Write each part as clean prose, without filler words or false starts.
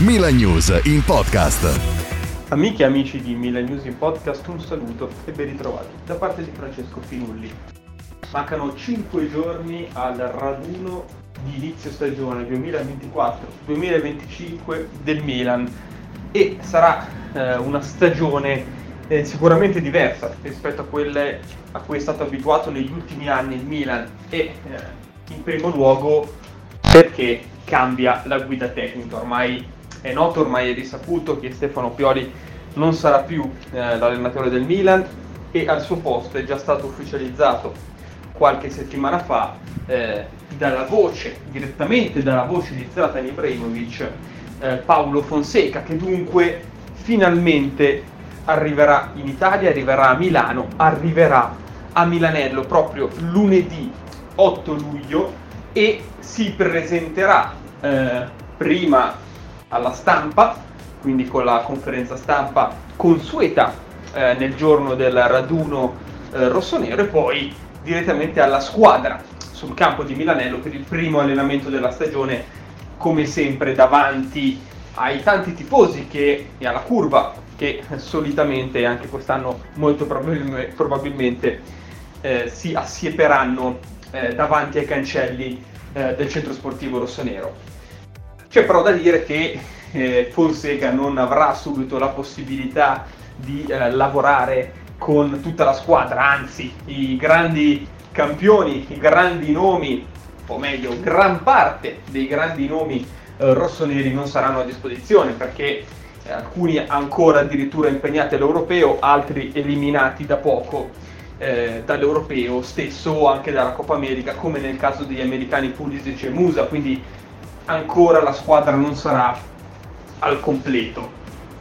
Milan News in podcast. Amiche e amici di Milan News in podcast, un saluto e ben ritrovati da parte di Francesco Finulli. Mancano 5 giorni al raduno di inizio stagione 2024-2025 del Milan e sarà una stagione sicuramente diversa rispetto a quelle a cui è stato abituato negli ultimi anni il Milan e in primo luogo perché cambia la guida tecnica. Ormai è noto, ormai è risaputo che Stefano Pioli non sarà più l'allenatore del Milan e al suo posto è già stato ufficializzato qualche settimana fa direttamente dalla voce di Zlatan Ibrahimovic, Paulo Fonseca, che dunque finalmente arriverà in Italia, arriverà a Milano, arriverà a Milanello proprio lunedì 8 luglio e si presenterà prima alla stampa, quindi con la conferenza stampa consueta nel giorno del raduno rossonero, e poi direttamente alla squadra sul campo di Milanello per il primo allenamento della stagione, come sempre davanti ai tanti tifosi e alla curva che solitamente anche quest'anno molto probabilmente si assieperanno davanti ai cancelli del centro sportivo rossonero. C'è però da dire che Fonseca non avrà subito la possibilità di lavorare con tutta la squadra, anzi i grandi campioni, i grandi nomi, o meglio gran parte dei grandi nomi rossoneri non saranno a disposizione, perché alcuni ancora addirittura impegnati all'Europeo, altri eliminati da poco dall'Europeo stesso o anche dalla Coppa America, come nel caso degli americani Pulisic e Musa, quindi ancora la squadra non sarà al completo.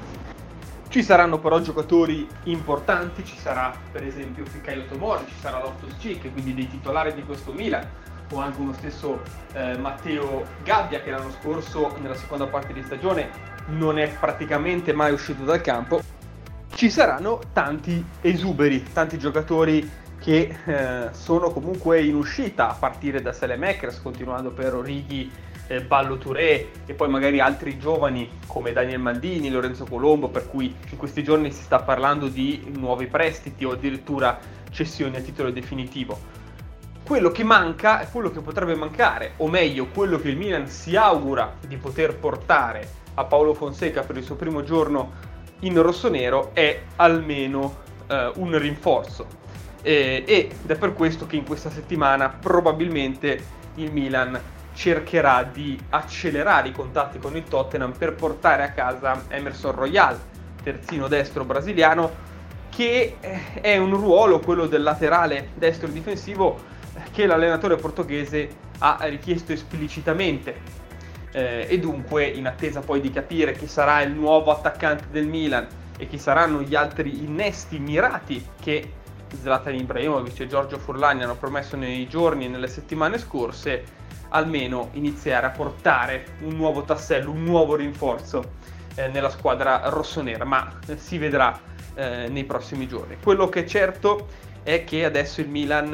Ci saranno però giocatori importanti, ci sarà per esempio Fikayo Tomori, ci sarà Loftus-Cheek, quindi dei titolari di questo Milan, o anche uno stesso Matteo Gabbia, che l'anno scorso nella seconda parte di stagione non è praticamente mai uscito dal campo. Ci saranno tanti esuberi, tanti giocatori che sono comunque in uscita, a partire da Saelemaekers, continuando per Origi, Ballo Touré e poi magari altri giovani come Daniel Maldini, Lorenzo Colombo, per cui in questi giorni si sta parlando di nuovi prestiti o addirittura cessioni a titolo definitivo. Quello che manca, quello che potrebbe mancare, o meglio quello che il Milan si augura di poter portare a Paulo Fonseca per il suo primo giorno in rossonero, è almeno un rinforzo ed è per questo che in questa settimana probabilmente il Milan cercherà di accelerare i contatti con il Tottenham per portare a casa Emerson Royal, terzino destro brasiliano, che è un ruolo, quello del laterale destro difensivo, che l'allenatore portoghese ha richiesto esplicitamente, e dunque in attesa poi di capire chi sarà il nuovo attaccante del Milan e chi saranno gli altri innesti mirati che Zlatan Ibrahimovic e Giorgio Furlani hanno promesso nei giorni e nelle settimane scorse, almeno iniziare a portare un nuovo tassello, un nuovo rinforzo nella squadra rossonera, ma si vedrà nei prossimi giorni. Quello che è certo è che adesso il Milan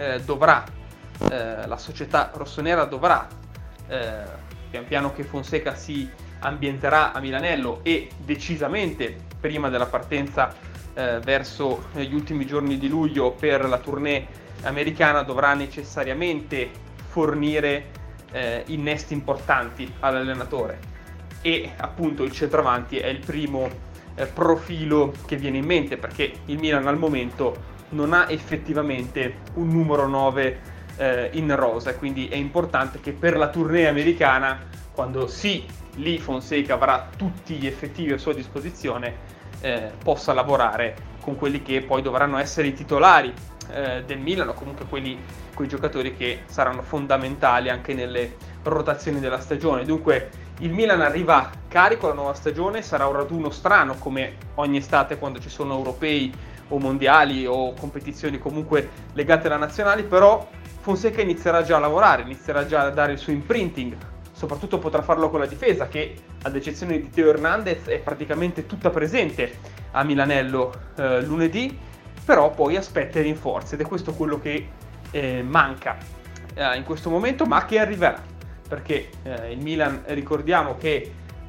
la società rossonera dovrà, pian piano che Fonseca si ambienterà a Milanello e decisamente prima della partenza verso gli ultimi giorni di luglio per la tournée americana, dovrà necessariamente fornire innesti importanti all'allenatore, e appunto il centravanti è il primo profilo che viene in mente, perché il Milan al momento non ha effettivamente un numero 9 in rosa, quindi è importante che per la tournée americana, quando lì Fonseca avrà tutti gli effettivi a sua disposizione, possa lavorare con quelli che poi dovranno essere i titolari del Milan, o comunque quei giocatori che saranno fondamentali anche nelle rotazioni della stagione. Dunque il Milan arriva carico alla nuova stagione, sarà un raduno strano come ogni estate quando ci sono europei o mondiali o competizioni comunque legate alla nazionale, però Fonseca inizierà già a lavorare, inizierà già a dare il suo imprinting, soprattutto potrà farlo con la difesa che, ad eccezione di Theo Hernandez, è praticamente tutta presente a Milanello lunedì, però poi aspetta i rinforzi, ed è questo quello che manca in questo momento, ma che arriverà, perché il Milan, ricordiamo che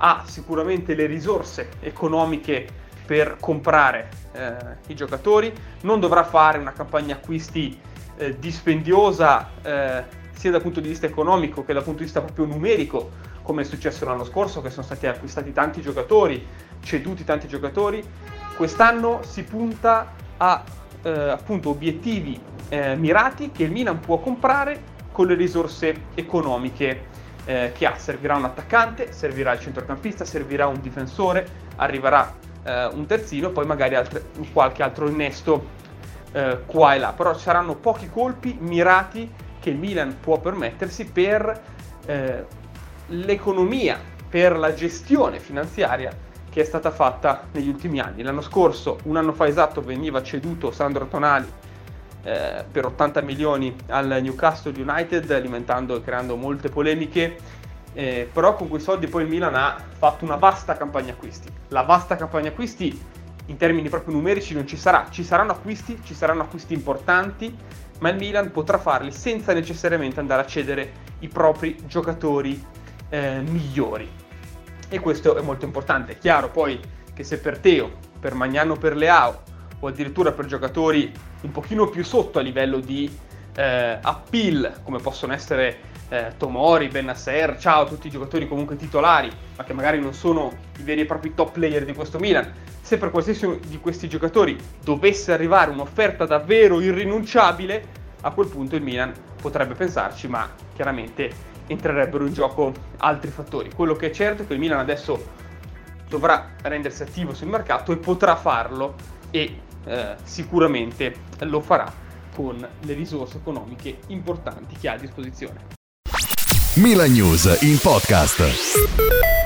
ha sicuramente le risorse economiche per comprare i giocatori, non dovrà fare una campagna acquisti dispendiosa sia dal punto di vista economico che dal punto di vista proprio numerico, come è successo l'anno scorso, che sono stati acquistati tanti giocatori, ceduti tanti giocatori. Quest'anno si punta a appunto obiettivi mirati che il Milan può comprare con le risorse economiche che ha. Servirà un attaccante, servirà il centrocampista, servirà un difensore, arriverà un terzino, poi magari qualche altro innesto qua e là, però saranno pochi colpi mirati che il Milan può permettersi per l'economia, per la gestione finanziaria che è stata fatta negli ultimi anni. L'anno scorso, un anno fa esatto, veniva ceduto Sandro Tonali per 80 milioni al Newcastle United, alimentando e creando molte polemiche, però con quei soldi poi il Milan ha fatto una vasta campagna acquisti. La vasta campagna acquisti in termini proprio numerici non ci sarà, ci saranno acquisti importanti, ma il Milan potrà farli senza necessariamente andare a cedere i propri giocatori migliori, e questo è molto importante. È chiaro poi che se per Teo, per Magnano, per Leao o addirittura per giocatori un pochino più sotto a livello di appeal, come possono essere Tomori, Bennacer, tutti i giocatori comunque titolari, ma che magari non sono i veri e propri top player di questo Milan, se per qualsiasi di questi giocatori dovesse arrivare un'offerta davvero irrinunciabile, a quel punto il Milan potrebbe pensarci, ma chiaramente entrerebbero in gioco altri fattori. Quello che è certo è che il Milan adesso dovrà rendersi attivo sul mercato e potrà farlo, e sicuramente lo farà con le risorse economiche importanti che ha a disposizione. Milan News in podcast.